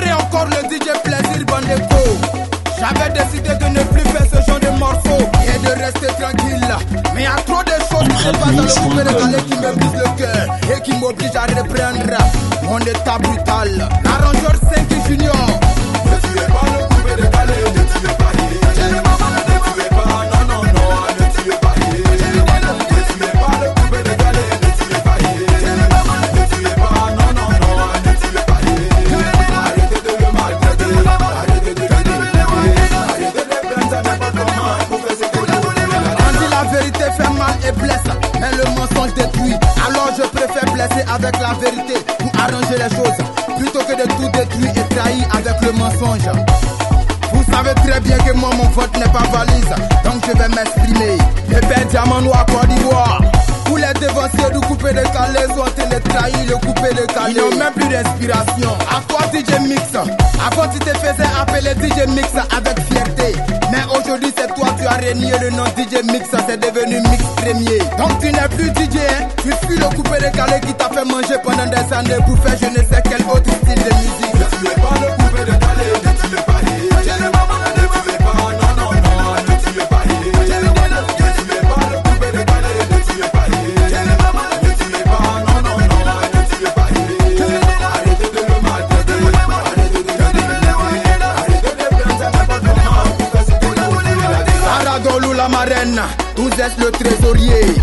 et encore le DJ Plaisir Bandeco. J'avais décidé de ne plus faire ce genre de morceaux et de rester tranquille. Mais y a trop de choses qui se passent dans le coupé décalé qui me brisent le cœur et qui m'obligent à reprendre mon état brutal. L'arrangeur 5 Junior. Ne tuez pas le coupé décalé, ne tuez pas il. Ne tuez pas, non, non, non, ne tuez pas il. Ne tuez pas le coupé décalé, ne tuez pas il. Ne tuez pas, non, non, non, ne tuez pas il. Arrêtez de le maltraiter, arrêtez de le détruire, arrêtez de prendre ça n'importe comment pour faire ce que vous voulez. On dit la vérité fait mal et blesse, mais le mensonge détruit. Alors je préfère blesser avec la vérité pour arranger les choses, plutôt que de tout détruire et trahir avec le mensonge. Vous savez très bien que moi mon vote n'est pas valise, donc je vais m'exprimer. Le père diamant noir Côte d'Ivoire. Où les dévanciers du coupé décalé sont télétrahis, le coupé décalé. Ils n'ont même plus d'inspiration. À quoi DJ Mix? Avant tu te faisais appeler DJ Mix avec fierté. Mais aujourd'hui c'est toi, tu as renié le nom DJ Mix, c'est devenu Mix Premier. Donc tu n'es plus DJ, hein? Tu fuis le coupé décalé qui t'a fait manger pendant des années pour faire je ne sais quel autre style de musique. Ne tuez pas le coupé décalé, ne tuez pas il. La marraine, vous êtes le trésorier.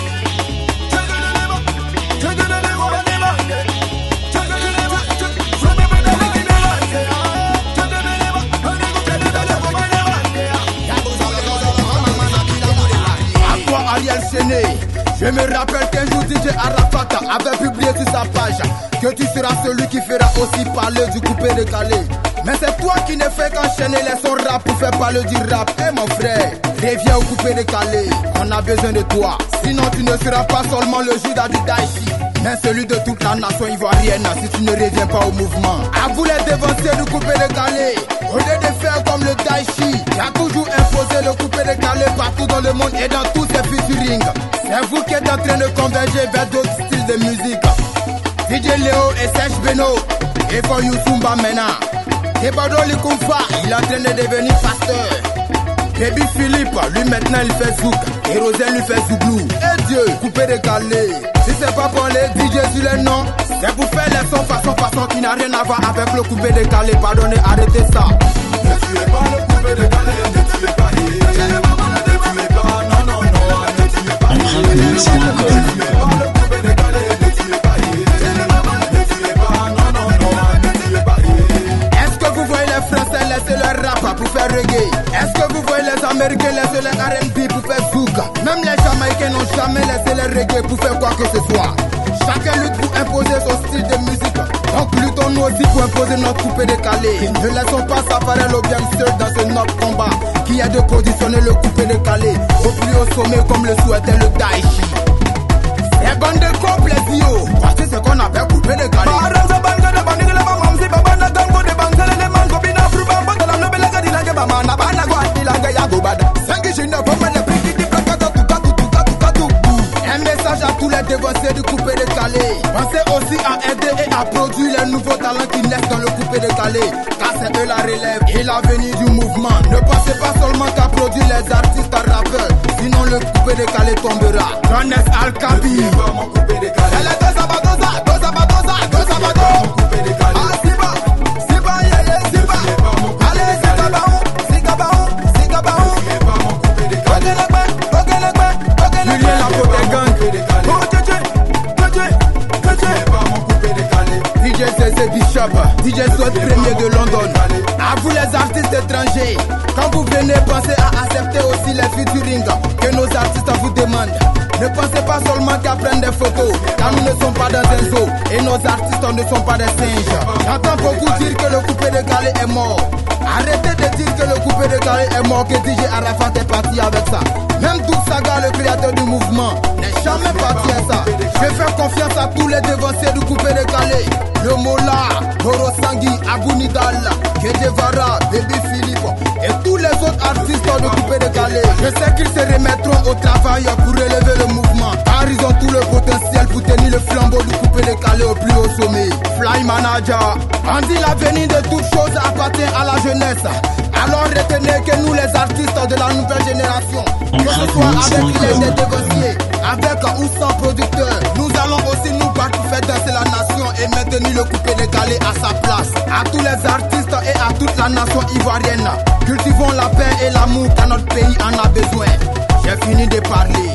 À toi Ariel Chené, je me rappelle qu'un jour DJ Arafat avait publié sur sa page que tu seras celui qui fera aussi parler du coupé décalé. Mais c'est toi qui ne fais qu'enchaîner les sons rap pour faire parler du rap. Eh mon frère, reviens au coupé décalé, on a besoin de toi. Sinon tu ne seras pas seulement le Judas du Daichi, mais celui de toute la nation ivoirienne si tu ne reviens pas au mouvement. À vous les dévanciers du coupé décalé, au lieu de faire comme le Daichi, qui a toujours imposé le coupé décalé partout dans le monde et dans tous ses featuring. C'est vous qui êtes en train de converger vers d'autres styles de musique. DJ Léo et Serge Beno, et for Youssoumba maintenant. Et Badoli Koumfa, il est en train de devenir pasteur. Baby Philippe, lui maintenant il fait zouk. Et Rosel lui fait zouglou. Et Dieu, coupé décalé. Si c'est pas pour les DJ sur les noms, c'est pour faire les sons façon qui n'a rien à voir avec le coupé décalé. Pardonnez, arrêtez ça. Ne tuez pas le coupé décalé, ne tuez pas il. Ne tuez pas, non, non, non, ne tuez pas il. Ne tuez pas le coupé décalé, ne tuez pas il. Ne tuez pas, non, non, non, ne tuez pas il. Est-ce que vous voyez les Français laisser leur rap pour faire reggae? Est-ce que vous voyez les Américains laisser leur R&B pour faire zouk? Même les Jamaïcains n'ont jamais laissé leur reggae pour faire quoi que ce soit. Chacun lutte pour imposer son style de musique. Donc luttons nous aussi pour imposer notre coupé décalé. Ne laissons pas s'apparaître le bien seul dans ce notre combat qui est de positionner le coupé décalé au plus haut sommet comme le souhaitait le Daichi. C'est bande de complésio, voici ce qu'on appelle coupé décalé. Un message à tous les dévanciers du coupé décalé. Pensez aussi à aider et à produire les nouveaux talents qui naissent dans le coupé décalé, car c'est eux la relève et l'avenir du mouvement. Ne pensez pas seulement qu'à produire les artistes rappeurs, sinon le coupé décalé tombera. Jonas Alkabi, Mon coupé décalé. DJ Swat premier de London. À vous les artistes étrangers, quand vous venez, pensez à accepter aussi les featuring que nos artistes vous demandent. Ne pensez pas seulement qu'à prendre des photos, car nous ne sommes pas dans un zoo et nos artistes ne sont pas des singes. J'entends beaucoup dire que le coupé décalé est mort. Arrêtez de dire que le coupé décalé est mort, que DJ Arafat est parti avec ça. Même Doug Saga, le créateur du mouvement, n'est jamais parti à ça. Je fais confiance à tous les dévanciers du coupé décalé. Le Mola, Boro Sangui, Abou Nidal, Kedevara, Baby Philippe et tous les autres artistes de coupé décalé. Je sais qu'ils se remettront au travail pour relever le mouvement, car ils ont tout le potentiel pour tenir le flambeau du coupé décalé au plus haut sommet. Fly Manager, on dit l'avenir de toutes choses appartient à la jeunesse. Alors retenez que nous les artistes de la nouvelle génération, que ce soit avec les négociés, avec ou sans producteurs, nous allons aussi nous battre pour faire danser la nation et maintenir le coupé décalé à sa place. À tous les artistes et à toute la nation ivoirienne, cultivons la paix et l'amour car notre pays en a besoin. J'ai fini de parler.